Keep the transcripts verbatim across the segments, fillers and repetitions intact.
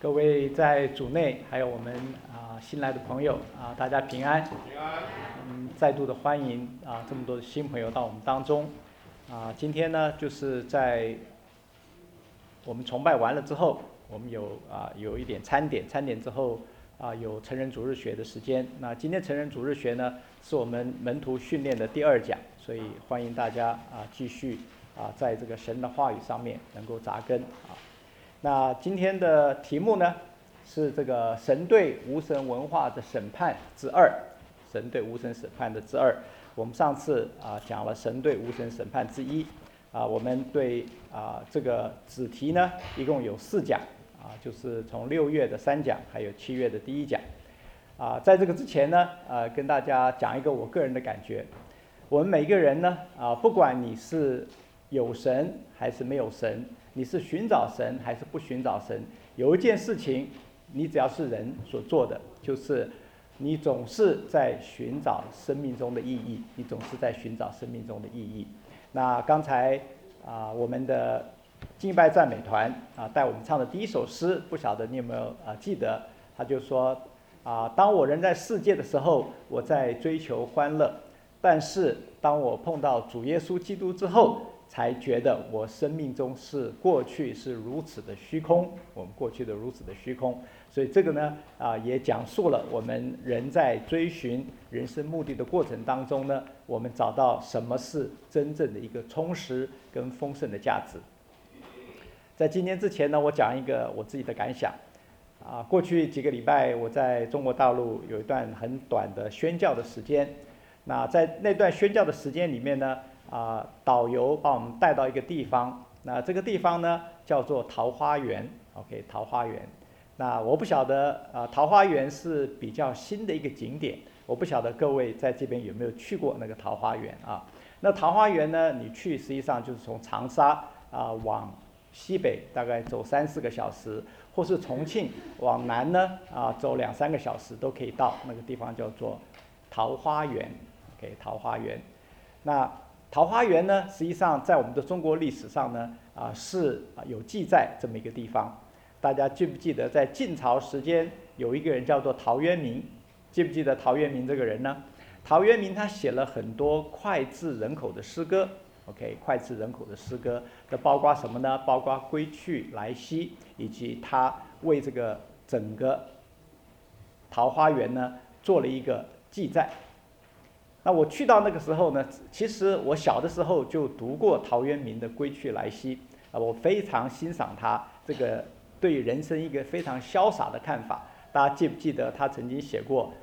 各位在主内，还有我们啊、新来的朋友啊、大家平安。 平安。 嗯，再度的欢迎啊、这么多的新朋友到我们当中。啊、今天呢，就是在我们崇拜完了之后，我们有啊、有一点餐点，餐点之后啊、有成人主日学的时间。那今天成人主日学呢，是我们门徒训练的第二讲，所以欢迎大家啊、继续啊、在这个神的话语上面能够扎根啊。那今天的题目呢，是这个神对无神文化的审判之二，神对无神审判的之二。我们上次啊讲了神对无神审判之一，啊，我们对啊这个子题呢，一共有四讲，啊，就是从六月的三讲，还有七月的第一讲。啊，在这个之前呢，呃，跟大家讲一个我个人的感觉，我们每个人呢，啊，不管你是有神还是没有神，你是寻找神还是不寻找神，有一件事情，你只要是人所做的，就是你总是在寻找生命中的意义，你总是在寻找生命中的意义。那刚才啊、我们的敬拜赞美团啊带我们唱的第一首诗，不晓得你有没有啊记得？他就说啊，当我人在世界的时候，我在追求欢乐，但是当我碰到主耶稣基督之后，才觉得我生命中是过去是如此的虚空，我们过去的如此的虚空。所以这个呢，啊，也讲述了我们人在追寻人生目的的过程当中呢，我们找到什么是真正的一个充实跟丰盛的价值。在今天之前呢，我讲一个我自己的感想。啊，过去几个礼拜我在中国大陆有一段很短的宣教的时间。那在那段宣教的时间里面呢，啊，导游把我们带到一个地方，那这个地方呢叫做桃花源 ，OK， 桃花源。那我不晓得啊，桃花源是比较新的一个景点，我不晓得各位在这边有没有去过那个桃花源啊？那桃花源呢，你去实际上就是从长沙啊往西北大概走三四个小时，或是重庆往南呢啊走两三个小时都可以到那个地方，叫做桃花源。OK， 桃花源。那桃花源呢，实际上在我们的中国历史上呢，啊是有记载这么一个地方。大家记不记得在晋朝时间有一个人叫做陶渊明？记不记得陶渊明这个人呢？陶渊明他写了很多脍炙人口的诗歌 ，OK， 脍炙人口的诗歌，这包括什么呢？包括归去来兮，以及他为这个整个桃花源呢做了一个记载。那我去到那个时候呢，其实我小的时候就读过陶渊明的《归去来兮》，啊，我非常欣赏他这个对人生一个非常潇洒的看法。大家记不记得他曾经写过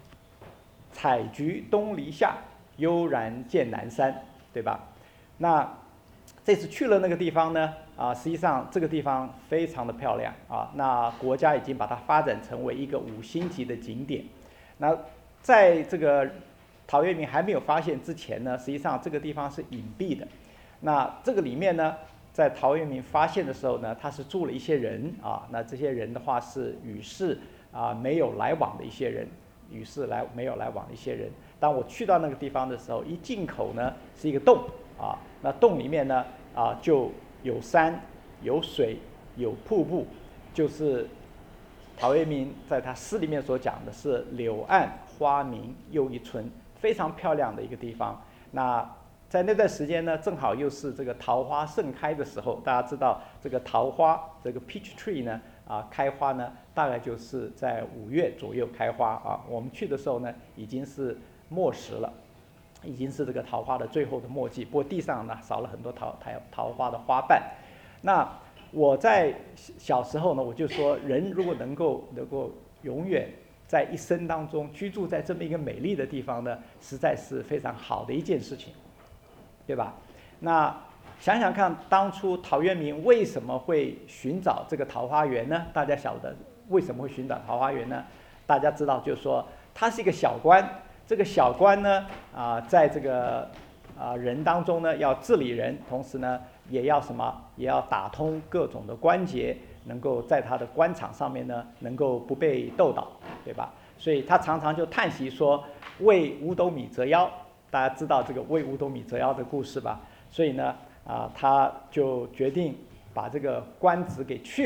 “采菊东篱下，悠然见南山”，对吧？那这次去了那个地方呢，啊，实际上这个地方非常的漂亮啊。那国家已经把它发展成为一个五星级的景点。那在这个陶渊明还没有发现之前呢，实际上这个地方是隐蔽的。那这个里面呢，在陶渊明发现的时候呢，他是住了一些人啊。那这些人的话是与世啊没有来往的一些人，与世来没有来往的一些人。当我去到那个地方的时候，一进口呢是一个洞啊，那洞里面呢啊就有山、有水、有瀑布，就是陶渊明在他诗里面所讲的是柳暗花明又一村。非常漂亮的一个地方。那在那段时间呢，正好又是这个桃花盛开的时候。大家知道这个桃花，这个 peach tree 呢，啊，开花呢，大概就是在五月左右开花啊。我们去的时候呢，已经是末时了，已经是这个桃花的最后的末季。不过地上呢，少了很多桃桃桃花的花瓣。那我在小时候呢，我就说，人如果能够能够永远在一生当中居住在这么一个美丽的地方呢，实在是非常好的一件事情，对吧？那想想看，当初陶渊明为什么会寻找这个桃花源呢？大家晓得为什么会寻找桃花源呢？大家知道，就是说他是一个小官，这个小官呢，啊、呃，在这个啊、呃、人当中呢，要治理人，同时呢，也要什么？也要打通各种的关节。能够在他的官场上面呢，能够不被斗倒，对吧？所以他常常就叹息说：“为五斗米折腰。”大家知道这个为五斗米折腰的故事吧？所以呢，啊，他就决定把这个官职给去了，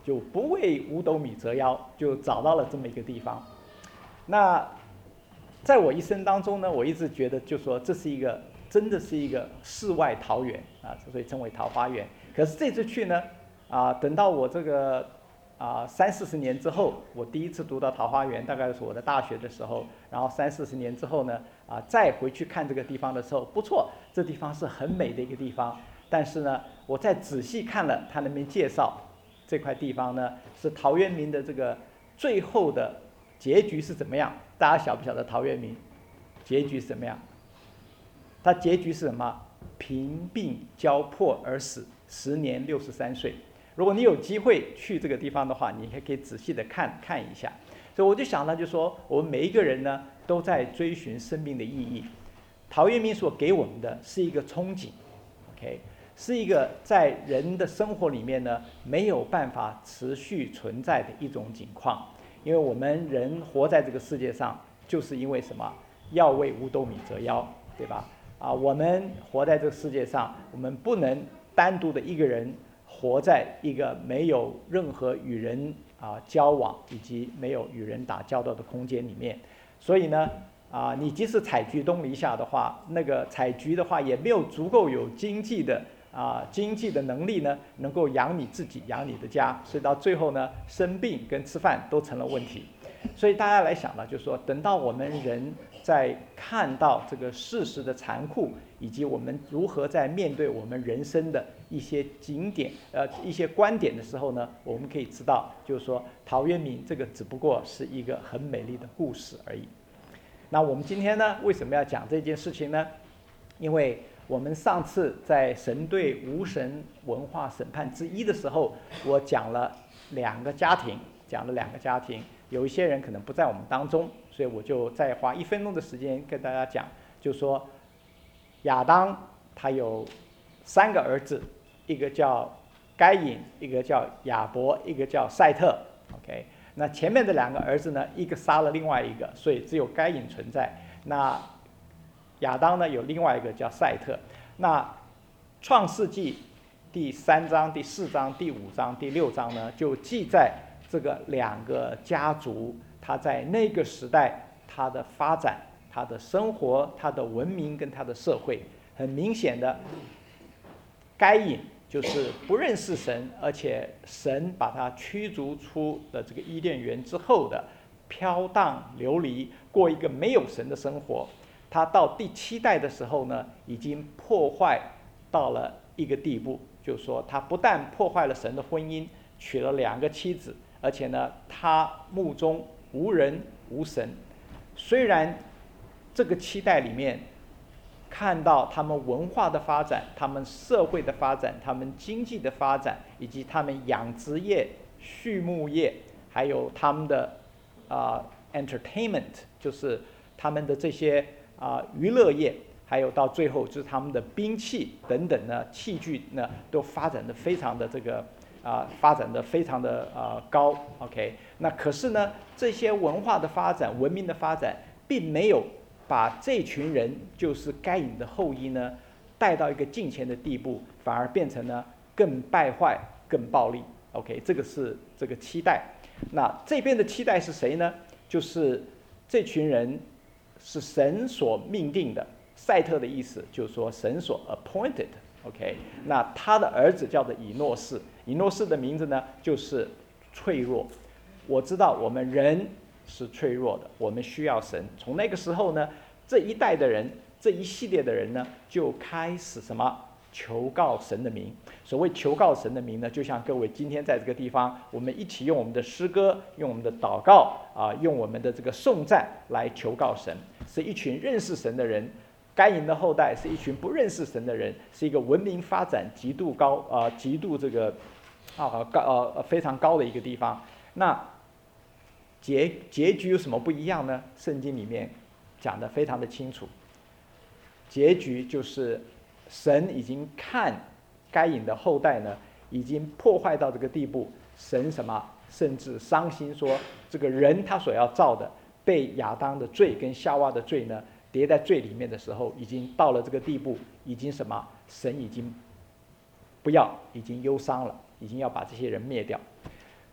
就不为五斗米折腰，就找到了这么一个地方。那在我一生当中呢，我一直觉得就说这是一个真的是一个世外桃源啊，所以称为桃花源。可是这次去呢，啊，等到我这个啊三四十年之后，我第一次读到桃花源，大概是我的大学的时候。然后三四十年之后呢，啊再回去看这个地方的时候，不错，这地方是很美的一个地方。但是呢，我再仔细看了他那边介绍，这块地方呢是陶渊明的这个最后的结局是怎么样？大家晓不晓得陶渊明结局是怎么样？他结局是什么？贫病交迫而死，时年六十三岁。如果你有机会去这个地方的话，你还可以仔细的看看一下。所以我就想到，就说我们每一个人呢，都在追寻生命的意义。陶渊明所给我们的是一个憧憬 ，OK， 是一个在人的生活里面呢没有办法持续存在的一种景况。因为我们人活在这个世界上，就是因为什么？要为五斗米折腰，对吧？啊，我们活在这个世界上，我们不能单独的一个人活在一个没有任何与人啊交往以及没有与人打交道的空间里面。所以呢，啊，你即使采菊东篱下的话，那个采菊的话也没有足够有经济的啊经济的能力呢，能够养你自己，养你的家。所以到最后呢，生病跟吃饭都成了问题。所以大家来想了，就是说，等到我们人在看到这个事实的残酷，以及我们如何在面对我们人生的一些景点、呃一些观点的时候呢，我们可以知道，就是说，陶渊明这个只不过是一个很美丽的故事而已。那我们今天呢，为什么要讲这件事情呢？因为我们上次在神对无神文化审判之一的时候，我讲了两个家庭，讲了两个家庭。有一些人可能不在我们当中，所以我就再花一分钟的时间跟大家讲，就说亚当他有三个儿子，一个叫该隐，一个叫亚伯，一个叫赛特。OK， 那前面的两个儿子呢，一个杀了另外一个，所以只有该隐存在。那亚当呢有另外一个叫赛特。那创世纪第三章、第四章、第五章、第六章呢，就记载这个两个家族，他在那个时代他的发展、他的生活、他的文明跟他的社会。很明显的，该隐就是不认识神，而且神把他驱逐出了这个伊甸园之后的飘荡流离，过一个没有神的生活。他到第七代的时候呢，已经破坏到了一个地步，就是说他不但破坏了神的婚姻，娶了两个妻子，而且呢，他目中无人无神。虽然这个七代里面看到他们文化的发展、他们社会的发展、他们经济的发展，以及他们养殖业、畜牧业，还有他们的啊、呃、entertainment， 就是他们的这些啊、呃、娱乐业，还有到最后就是他们的兵器等等呢，器具呢都发展的非常的这个啊、呃、发展的非常的啊、呃、高。OK， 那可是呢，这些文化的发展、文明的发展，并没有把这群人，就是该隐的后裔呢，带到一个敬虔的地步，反而变成呢更败坏、更暴力。OK， 这个是这个七代。那这边的七代是谁呢？就是这群人是神所命定的。赛特的意思就是说神所 appointed。OK， 那他的儿子叫做以诺士，以诺士的名字呢就是脆弱。我知道我们人是脆弱的，我们需要神。从那个时候呢，这一代的人，这一系列的人呢，就开始什么求告神的名。所谓求告神的名呢，就像各位今天在这个地方，我们一起用我们的诗歌，用我们的祷告啊、呃，用我们的这个颂赞来求告神。是一群认识神的人。该隐的后代是一群不认识神的人，是一个文明发展极度高啊、呃，极度这个啊高呃非常高的一个地方。那结结局有什么不一样呢？圣经里面讲得非常的清楚，结局就是神已经看该隐的后代呢，已经破坏到这个地步，神什么甚至伤心说，这个人他所要造的，被亚当的罪跟夏娃的罪呢叠在罪里面的时候，已经到了这个地步，已经什么神已经不要，已经忧伤了，已经要把这些人灭掉。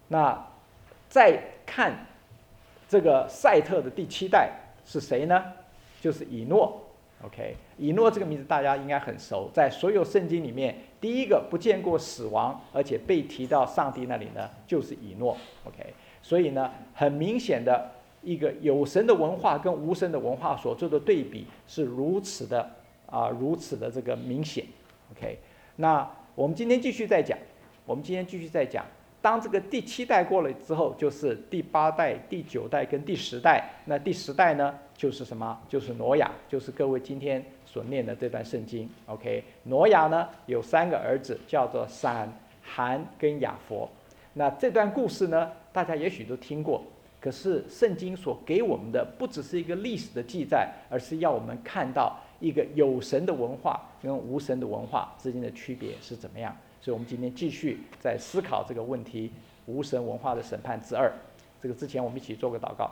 那再看这个赛特的第七代是谁呢？就是以诺。OK， 以诺这个名字大家应该很熟，在所有圣经里面，第一个不见过死亡，而且被提到上帝那里呢，就是以诺。OK， 所以呢，很明显的一个有神的文化跟无神的文化所做的对比是如此的啊、呃，如此的这个明显。OK， 那我们今天继续再讲，我们今天继续再讲。当这个第七代过了之后，就是第八代、第九代跟第十代。那第十代呢，就是什么？就是挪亚，就是各位今天所念的这段圣经。OK， 挪亚呢有三个儿子，叫做闪、含跟雅弗。那这段故事呢，大家也许都听过。可是圣经所给我们的不只是一个历史的记载，而是要我们看到一个有神的文化跟无神的文化之间的区别是怎么样。所以我们今天继续在思考这个问题，无神文化的审判之二。这个之前我们一起做个祷告。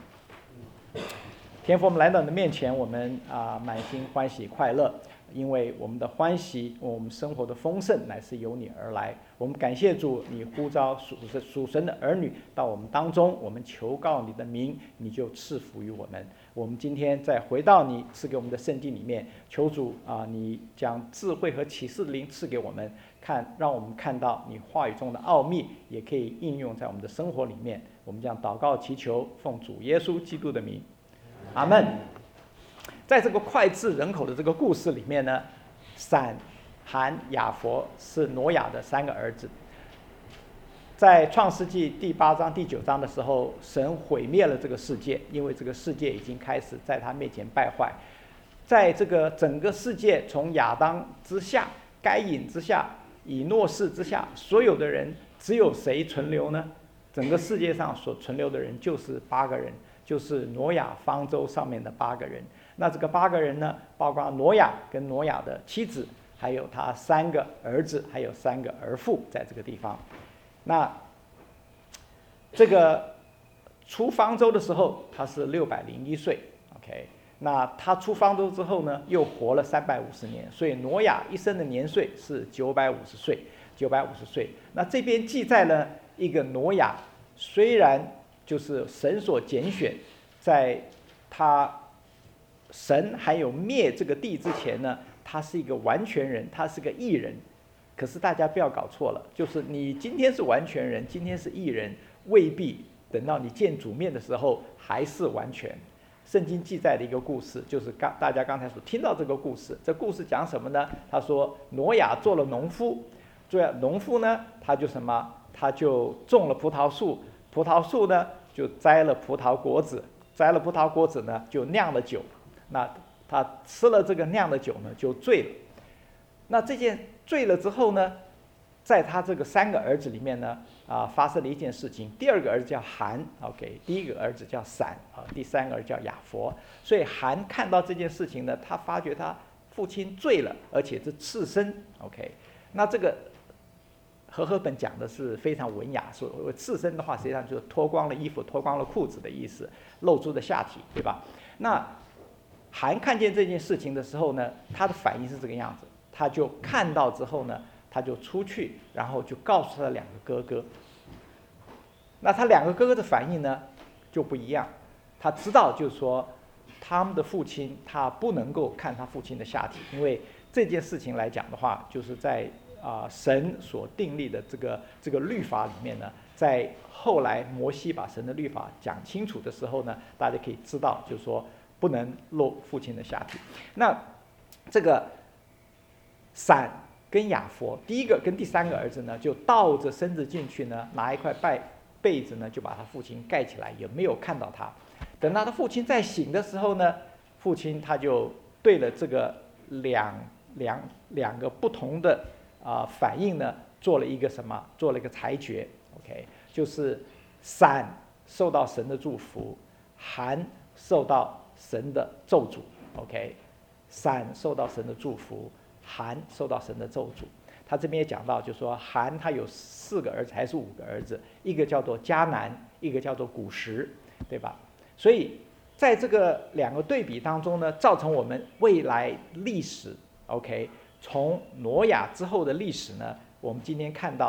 天父，我们来到你的面前，我们啊、呃、满心欢喜快乐，因为我们的欢喜，我们生活的丰盛乃是由你而来。我们感谢主，你呼召属属神的儿女到我们当中，我们求告你的名，你就赐福于我们。我们今天再回到你赐给我们的圣经里面，求主啊，你将智慧和启示的灵赐给我们，看让我们看到你话语中的奥秘，也可以应用在我们的生活里面。我们将祷告祈求，奉主耶稣基督的名，阿们。在这个脍炙人口的这个故事里面呢，闪、含、雅弗是挪亚的三个儿子。在创世纪第八章第九章的时候，神毁灭了这个世界，因为这个世界已经开始在他面前败坏。在这个整个世界，从亚当之下、该隐之下、以诺士之下，所有的人只有谁存留呢？整个世界上所存留的人就是八个人，就是挪亚方舟上面的八个人。那这个八个人呢，包括挪亚跟挪亚的妻子，还有他三个儿子，还有三个儿妇，在这个地方。那这个出方舟的时候，他是六百零一岁 ，OK。那他出方舟之后呢，又活了三百五十年，所以挪亚一生的年岁是九百五十岁，九百五十岁。那这边记载了一个挪亚，虽然就是神所拣选，在他神还有灭这个地之前呢，他是一个完全人，他是个义人。可是大家不要搞错了，就是你今天是完全人，今天是义人，未必等到你见主面的时候还是完全。圣经记载的一个故事，就是刚大家刚才所听到这个故事。这故事讲什么呢？他说挪亚做了农夫，做了农夫呢，他就什么？他就种了葡萄树，葡萄树呢就摘了葡萄果子，摘了葡萄果子呢就酿了酒。那他吃了这个酿的酒呢，就醉了。那这件醉了之后呢，在他这个三个儿子里面呢，啊，发生了一件事情。第二个儿子叫含 ，OK， 第一个儿子叫闪，啊，第三个儿子叫雅弗。所以含看到这件事情呢，他发觉他父亲醉了，而且是赤身 ，OK。那这个和合本讲的是非常文雅，说赤身的话，实际上就是脱光了衣服、脱光了裤子的意思，露出的下体，对吧？那含看见这件事情的时候呢，他的反应是这个样子。他就看到之后呢，他就出去，然后就告诉他的两个哥哥。那他两个哥哥的反应呢，就不一样。他知道，就是说，他们的父亲他不能够看他父亲的下体，因为这件事情来讲的话，就是在啊、呃、神所订立的这个这个律法里面呢，在后来摩西把神的律法讲清楚的时候呢，大家可以知道，就是说不能露父亲的下体。那这个闪跟雅弗，第一个跟第三个儿子呢，就倒着身子进去呢，拿一块被被子呢，就把他父亲盖起来，也没有看到他。等到他父亲再醒的时候呢，父亲他就对了这个两两两个不同的啊、呃、反应呢，做了一个什么？做了一个裁决 ，OK， 就是闪受到神的祝福，含受到神的咒诅 ，OK， 闪受到神的祝福。含受到神的咒诅。他这边也讲到，就是说含他有四个儿子还是五个儿子，一个叫做迦南，一个叫做古时，对吧？所以在这个两个对比当中呢，造成我们未来历史 OK， 从挪亚之后的历史呢，我们今天看到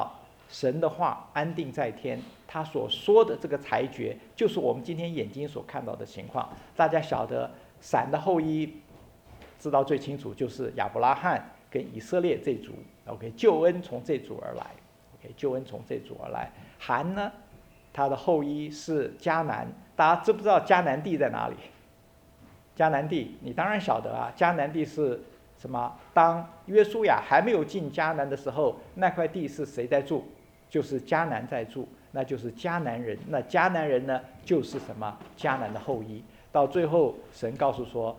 神的话安定在天，他所说的这个裁决，就是我们今天眼睛所看到的情况。大家晓得，闪的后裔知道最清楚，就是亚伯拉罕跟以色列这族。OK， 救恩从这族而来。OK， 救恩从这族而来。含呢，他的后裔是迦南。大家知不知道迦南地在哪里？迦南地，你当然晓得啊。迦南地是什么？当约书亚还没有进迦南的时候，那块地是谁在住？就是迦南在住，那就是迦南人。那迦南人呢，就是什么？迦南的后裔。到最后，神告诉说，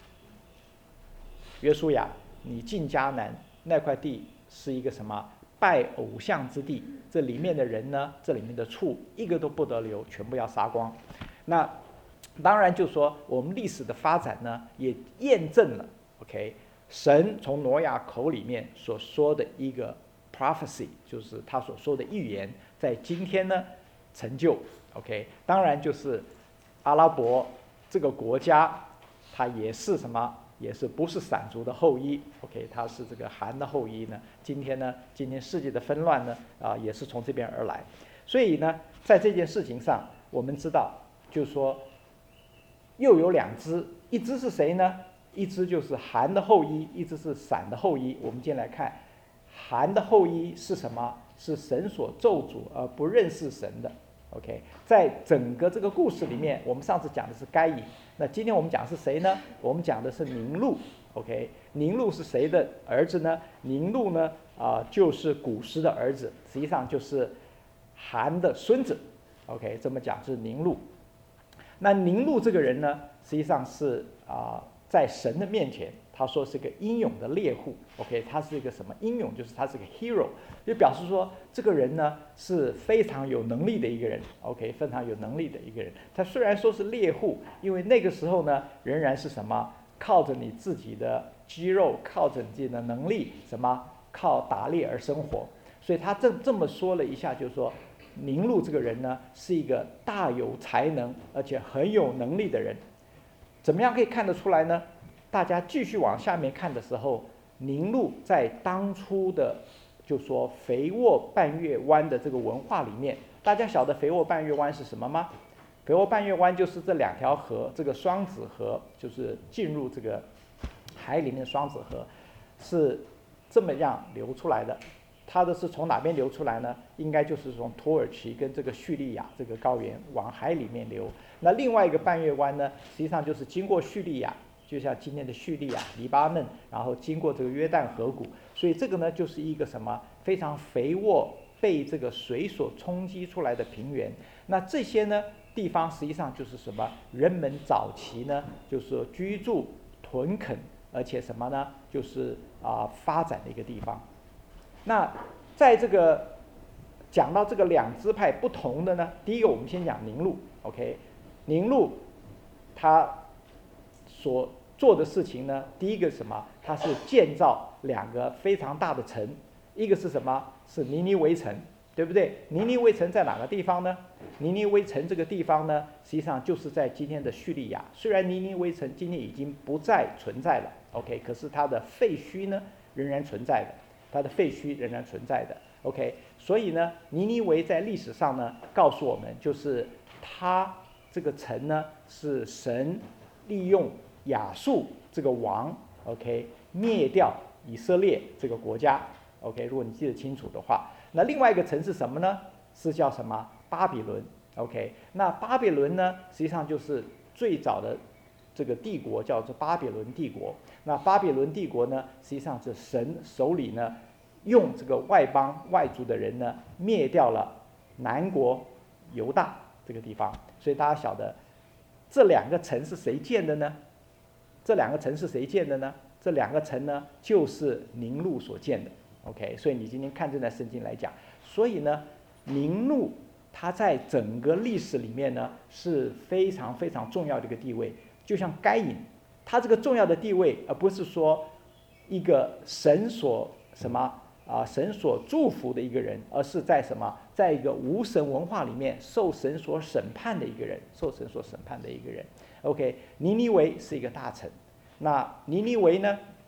约书亚，你进迦南那块地是一个什么？拜偶像之地。这里面的人呢，这里面的畜一个都不得留，全部要杀光。那当然就说我们历史的发展呢，也验证了 OK， 神从挪亚口里面所说的一个 prophecy， 就是他所说的预言，在今天呢成就 OK。当然就是阿拉伯这个国家，它也是什么？也是不是闪族的后裔 OK， 它是这个含的后裔呢。今天呢，今天世界的纷乱呢，啊，也是从这边而来。所以呢，在这件事情上，我们知道，就是说，又有两支，一支是谁呢？一支就是含的后裔，一支是闪的后裔。我们今天来看，含的后裔是什么？是神所咒诅而不认识神的。OK， 在整个这个故事里面，我们上次讲的是该隐，那今天我们讲的是谁呢？我们讲的是宁录。OK， 宁录是谁的儿子呢？宁录呢，啊、呃，就是古时的儿子，实际上就是含的孙子。OK， 这么讲是宁录。那宁录这个人呢，实际上是啊、呃，在神的面前，他说是个英勇的猎户。OK， 他是一个什么英勇？就是他是个 hero， 就表示说这个人呢是非常有能力的一个人。OK， 非常有能力的一个人。他虽然说是猎户，因为那个时候呢，仍然是什么？靠着你自己的肌肉，靠着你自己的能力，什么？靠打猎而生活。所以他这这么说了一下，就是说，宁录这个人呢，是一个大有才能而且很有能力的人。怎么样可以看得出来呢？大家继续往下面看的时候，宁录在当初的就说肥沃半月湾的这个文化里面，大家晓得肥沃半月湾是什么吗？肥沃半月湾就是这两条河，这个双子河，就是进入这个海里面的双子河，是这么样流出来的。它的是从哪边流出来呢？应该就是从土耳其跟这个叙利亚这个高原往海里面流。那另外一个半月湾呢，实际上就是经过叙利亚，就像今天的叙利亚、黎巴嫩，然后经过这个约旦河谷，所以这个呢就是一个什么非常肥沃、被这个水所冲击出来的平原。那这些呢地方实际上就是什么？人们早期呢就是说居住、屯垦，而且什么呢？就是啊、呃、发展的一个地方。那在这个讲到这个两支派不同的呢，第一个我们先讲宁录 ，OK， 宁录他所做的事情呢，第一个是什么？他是建造两个非常大的城，一个是什么？是尼尼微城，对不对？尼尼微城在哪个地方呢？尼尼微城这个地方呢，实际上就是在今天的叙利亚。虽然尼尼微城今天已经不再存在了 ，OK， 可是它的废墟呢仍然存在的。它的废墟仍然存在的 ，OK， 所以呢，尼尼微在历史上呢告诉我们，就是它这个城呢是神利用亚述这个王 ，OK， 灭掉以色列这个国家 ，OK， 如果你记得清楚的话，那另外一个城是什么呢？是叫什么？巴比伦 ，OK， 那巴比伦呢，实际上就是最早的这个帝国叫做巴比伦帝国。那巴比伦帝国呢，实际上是神手里呢，用这个外邦外族的人呢，灭掉了南国犹大这个地方。所以大家晓得，这两个城是谁建的呢？这两个城是谁建的呢？这两个城呢，就是宁录所建的。OK， 所以你今天看这段圣经来讲，所以呢，宁录它在整个历史里面呢，是非常非常重要的一个地位。就像该隐，他这个重要的地位，而不是说一个神所什么啊、呃、神所祝福的一个人，而是在什么，在一个无神文化里面受神所审判的一个人，受神所审判的一个人。OK， 尼尼微是一个大城，那尼尼微呢，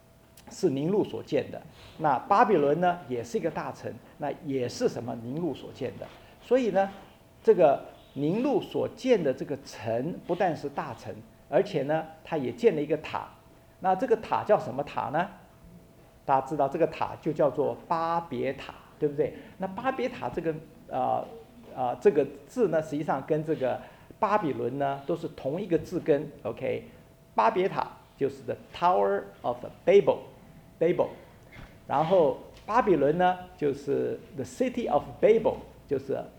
是宁录所建的。那巴比伦呢，也是一个大城，那也是什么宁录所建的。所以呢，这个宁录所建的这个城不但是大城，而且呢，它也建了一个塔。那这个塔叫什么塔呢？大家知道这个塔就叫做巴别塔，对不对？那巴别塔这个呃呃这个字呢，实际上跟这个巴比伦呢都是同一个字根。OK， 巴别塔就是 the Tower of Babel，Babel， 然后巴比伦呢就是 the City of Babel， 就是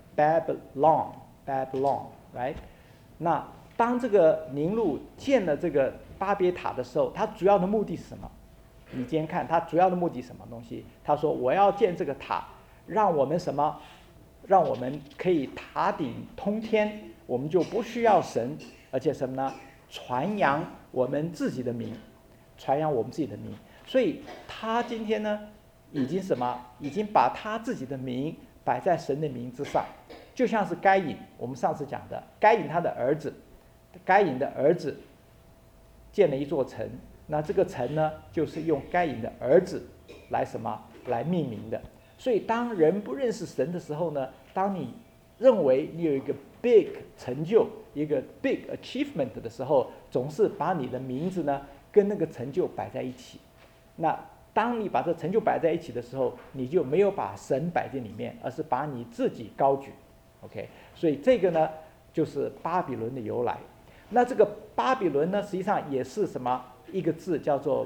Babylon，Babylon，right？ 那当这个宁录建了这个巴别塔的时候，它主要的目的是什么？你今天看它主要的目的是什么东西？他说我要建这个塔，让我们什么？让我们可以塔顶通天，我们就不需要神，而且什么呢？传扬我们自己的名，传扬我们自己的名。所以他今天呢，已经什么？已经把他自己的名摆在神的名之上，就像是该隐，我们上次讲的，该隐他的儿子，该隐的儿子建了一座城。那这个城呢，就是用该隐的儿子来什么来命名的。所以当人不认识神的时候呢，当你认为你有一个 big 成就，一个 big achievement 的时候，总是把你的名字呢跟那个成就摆在一起。那当你把这成就摆在一起的时候，你就没有把神摆在里面，而是把你自己高举。OK， 所以这个呢就是巴比伦的由来。那这个巴比伦呢，实际上也是什么？一个字叫做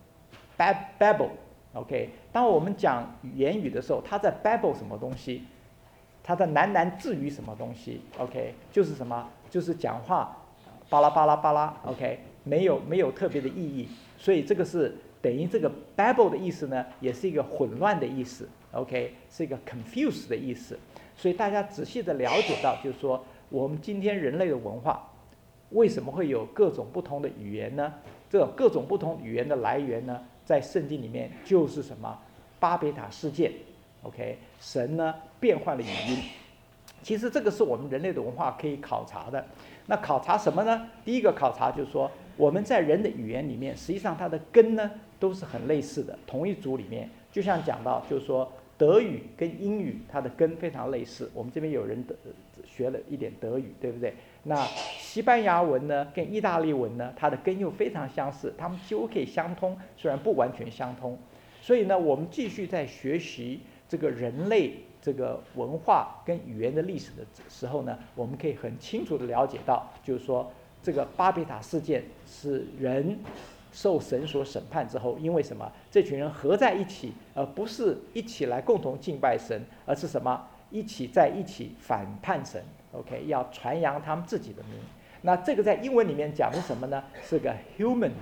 Babel，OK， 当我们讲言语的时候，它在 Babel 什么东西？它在喃喃自语什么东西 ？OK， 就是什么？就是讲话巴拉巴拉巴拉 ，OK， 没有没有特别的意义。所以这个是等于这个 Babel 的意思呢，也是一个混乱的意思 ，OK， 是一个 confuse 的意思。所以大家仔细的了解到，就是说我们今天人类的文化为什么会有各种不同的语言呢？这种各种不同语言的来源呢，在圣经里面就是什么巴别塔事件 ，OK， 神呢变换了语音。其实这个是我们人类的文化可以考察的。那考察什么呢？第一个考察就是说，我们在人的语言里面，实际上它的根呢都是很类似的，同一组里面。就像讲到，就是说德语跟英语它的根非常类似。我们这边有人学了一点德语，对不对？那西班牙文呢，跟意大利文呢，它的根又非常相似，它们几乎可以相通，虽然不完全相通。所以呢，我们继续在学习这个人类这个文化跟语言的历史的时候呢，我们可以很清楚的了解到，就是说这个巴别塔事件是人受神所审判之后，因为什么？这群人合在一起，而不是一起来共同敬拜神，而是什么？一起在一起反叛神。OK， 要传扬他们自己的名。那这个在英文里面讲的什么呢？是个 human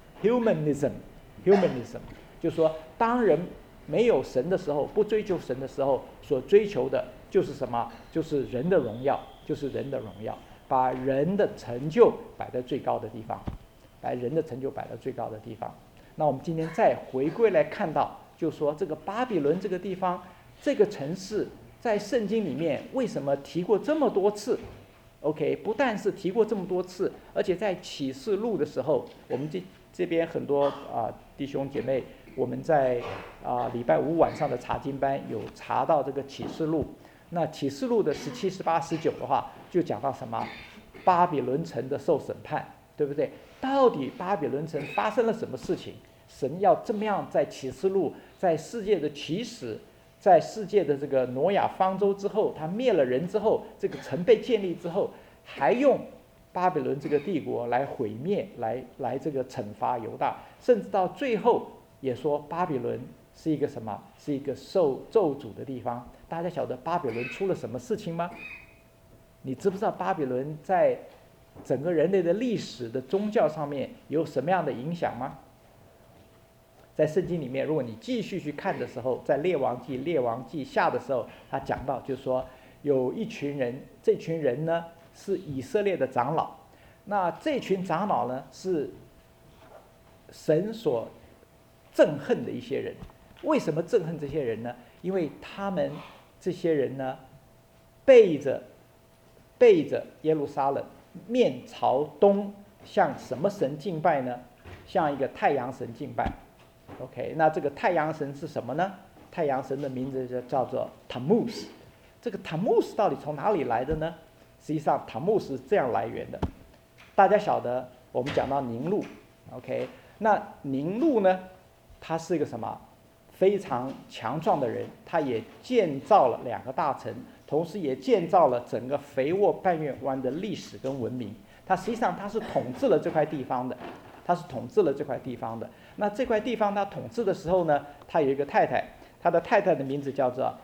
humanism，humanism， 就是说，当人没有神的时候，不追求神的时候，所追求的就是什么？就是人的荣耀，就是人的荣耀，把人的成就摆在最高的地方，把人的成就摆在最高的地方。那我们今天再回归来看到，就说这个巴比伦这个地方，这个城市。在圣经里面为什么提过这么多次 ？OK， 不但是提过这么多次，而且在启示录的时候，我们这这边很多啊、呃、弟兄姐妹，我们在啊、呃、礼拜五晚上的查经班有查到这个启示录。那启示录的十七、十八、十九的话，就讲到什么巴比伦城的受审判，对不对？到底巴比伦城发生了什么事情？神要这么样在启示录，在世界的起始。在世界的这个挪亚方舟之后，他灭了人之后，这个城被建立之后，还用巴比伦这个帝国来毁灭，来来这个惩罚犹大，甚至到最后也说巴比伦是一个什么？是一个受咒诅的地方。大家晓得巴比伦出了什么事情吗？你知不知道巴比伦在整个人类的历史的宗教上面有什么样的影响吗？在圣经里面，如果你继续去看的时候，在列王记、列王记下的时候，他讲到，就是说有一群人，这群人呢是以色列的长老，那这群长老呢是神所憎恨的一些人。为什么憎恨这些人呢？因为他们这些人呢背着背着耶路撒冷，面朝东，向什么神敬拜呢？向一个太阳神敬拜。 OK， 那这个太阳神是什么呢？太阳神的名字就叫做 Tammuz。这个 Tammuz 到底从哪里来的呢？实际上 Tammuz 是这样来源的。大家晓得，我们讲到宁禄 ，OK， 那宁禄呢，他是一个什么？非常强壮的人，他也建造了两个大城，同时也建造了整个肥沃半月湾的历史跟文明。他实际上他是统治了这块地方的，他是统治了这块地方的。那这块地方他统治的时候呢，他有一个太太，他的太太的名字叫做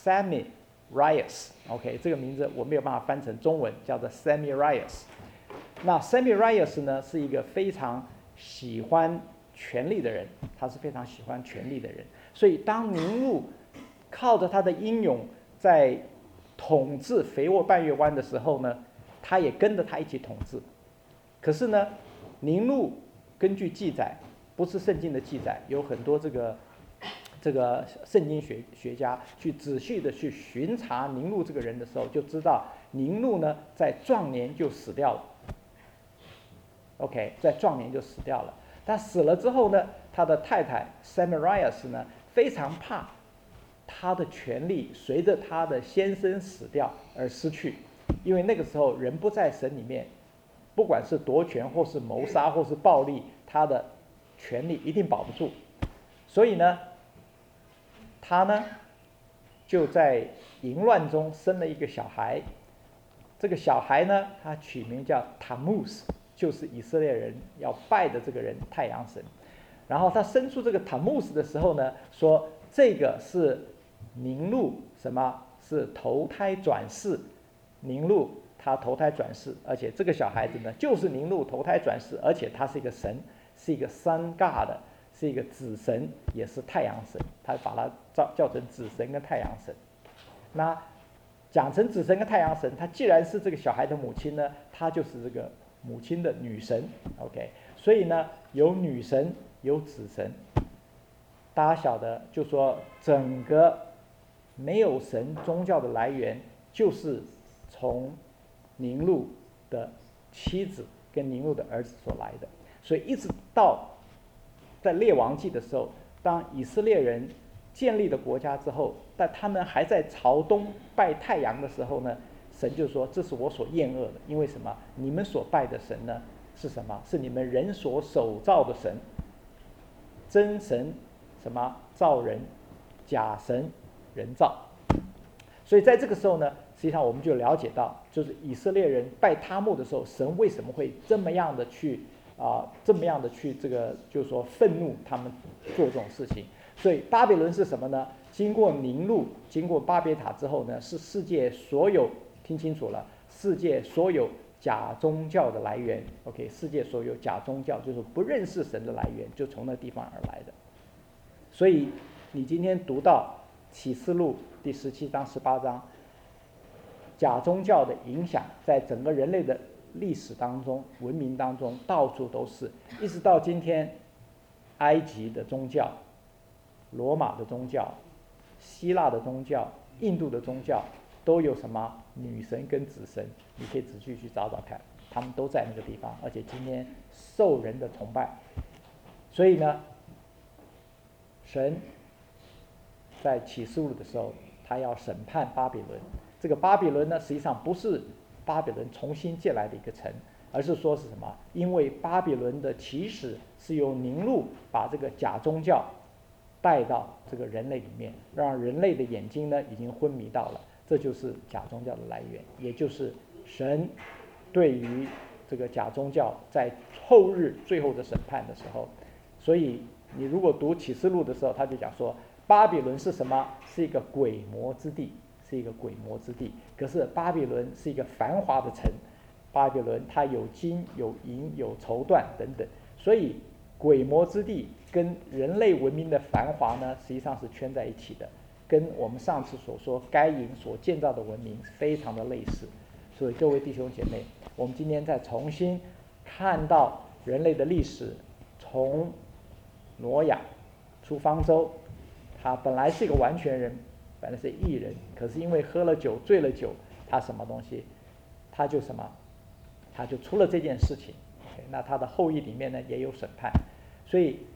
Semiramis。OK， 这个名字我没有办法翻成中文，叫做 Semiramis。那 Semiramis 呢是一个非常喜欢权力的人，他是非常喜欢权力的人。所以当宁禄靠着他的英勇在统治肥沃半月湾的时候呢，他也跟着他一起统治。可是呢，宁禄根据记载，不是圣经的记载，有很多这个这个圣经学学家去仔细的去巡查宁禄这个人的时候，就知道宁禄呢在壮年就死掉了。OK， 在壮年就死掉了。他死了之后呢，他的太太 Semiramis 呢非常怕他的权力随着他的先生死掉而失去，因为那个时候人不在神里面，不管是夺权或是谋杀或是暴力，他的权力一定保不住。所以呢，他呢就在淫乱中生了一个小孩，这个小孩呢他取名叫 Tammuz， 就是以色列人要拜的这个人太阳神。然后他生出这个 Tammuz 的时候呢，说这个是宁禄什么？是投胎转世，宁禄他投胎转世，而且这个小孩子呢就是宁禄投胎转世，而且他是一个神，是一个 Sun God， 是一个子神，也是太阳神，他把它叫叫成子神跟太阳神。那讲成子神跟太阳神，他既然是这个小孩的母亲呢，他就是这个母亲的女神。 OK， 所以呢有女神有子神。大家晓得，就说整个没有神宗教的来源就是从宁禄的妻子跟宁禄的儿子所来的。所以一直到在列王纪的时候，当以色列人建立了国家之后，但他们还在朝东拜太阳的时候呢，神就说这是我所厌恶的。因为什么？你们所拜的神呢是什么？是你们人所手造的神。真神什么造人，假神人造。所以在这个时候呢，实际上我们就了解到，就是以色列人拜他木的时候，神为什么会这么样的去啊、呃，这么样的去这个，就是说愤怒他们做这种事情。所以巴比伦是什么呢？经过宁禄，经过巴别塔之后呢，是世界所有，听清楚了，世界所有假宗教的来源。 OK， 世界所有假宗教就是不认识神的来源，就从那地方而来的。所以你今天读到启示录第十七章十八章，假宗教的影响在整个人类的历史当中文明当中到处都是，一直到今天埃及的宗教、罗马的宗教、希腊的宗教、印度的宗教都有什么女神跟子神，你可以仔细去找找看，他们都在那个地方，而且今天受人的崇拜。所以呢，神在启示录的时候，他要审判巴比伦。这个巴比伦呢，实际上不是巴比伦重新建来的一个城，而是说是什么？因为巴比伦的起始是由宁禄把这个假宗教带到这个人类里面，让人类的眼睛呢已经昏迷到了，这就是假宗教的来源，也就是神对于这个假宗教在后日最后的审判的时候。所以你如果读启示录的时候，他就讲说巴比伦是什么？是一个鬼魔之地，是一个鬼魔之地。可是巴比伦是一个繁华的城，巴比伦它有金有银有绸缎等等，所以鬼魔之地跟人类文明的繁华呢，实际上是圈在一起的，跟我们上次所说该隐所建造的文明非常的类似。所以各位弟兄姐妹，我们今天再重新看到人类的历史，从挪亚出方舟，他本来是一个完全人，本来是义人，可是因为喝了酒醉了酒，他什么东西，他就什么，他就出了这件事情。Okay, 那他的后裔里面呢也有审判。所以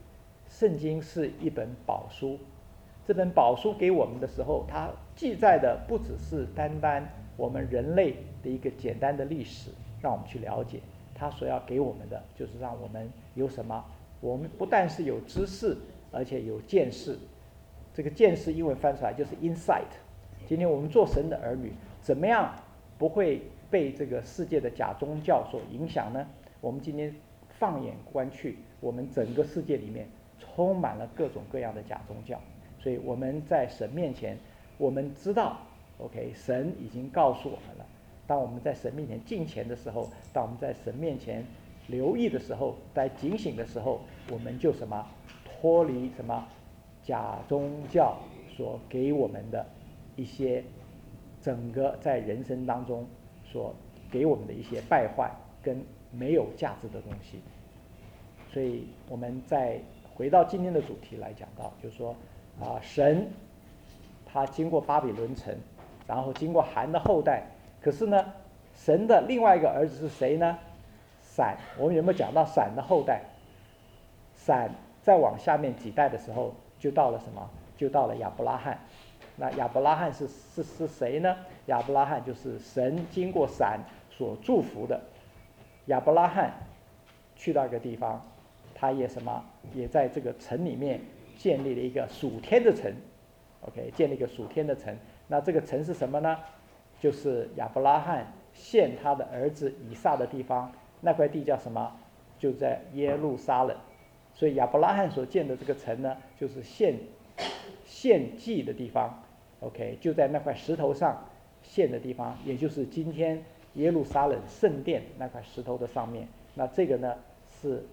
圣经是一本宝书，这本宝书给我们的时候，它记载的不只是单单我们人类的一个简单的历史，让我们去了解。它所要给我们的，就是让我们有什么？我们不但是有知识，而且有见识。这个见识英文翻出来就是 insight。今天我们做神的儿女，怎么样不会被这个世界的假宗教所影响呢？我们今天放眼观去，我们整个世界里面充满了各种各样的假宗教，所以我们在神面前，我们知道 OK， 神已经告诉我们了。当我们在神面前敬虔的时候，当我们在神面前留意的时候，在警醒的时候，我们就什么脱离什么假宗教所给我们的一些整个在人生当中所给我们的一些败坏跟没有价值的东西。所以我们再回到今天的主题来讲到，就是说啊，神他经过巴比伦城，然后经过韩的后代，可是呢，神的另外一个儿子是谁呢？闪。我们有没有讲到闪的后代？闪再往下面几代的时候，就到了什么？就到了亚伯拉罕。那亚伯拉罕是是是谁呢？亚伯拉罕就是神经过闪所祝福的。亚伯拉罕去到一个地方，他也什么？也在这个城里面建立了一个属天的城。OK， 建立一个属天的城。那这个城是什么呢？就是亚伯拉罕献他的儿子以撒的地方，那块地叫什么？就在耶路撒冷。所以亚伯拉罕所建的这个城呢，就是献献祭的地方。OK， 就在那块石头上献的地方，也就是今天耶路撒冷圣殿那块石头的上面。那这个呢是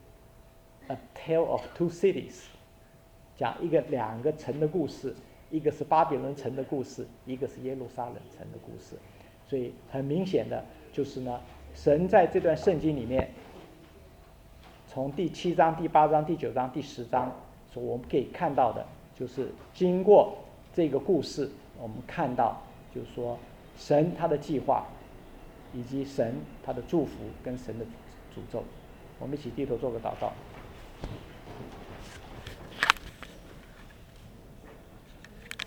A Tale of Two Cities， 讲一个两个城的故事。一个是巴比伦城的故事，一个是耶路撒冷城的故事。所以很明显的就是呢，神在这段圣经里面，从第七章、第八章、第九章、第十章，所我们可以看到的，就是经过这个故事，我们看到就是说神他的计划，以及神他的祝福跟神的诅咒。我们一起低头做个祷告。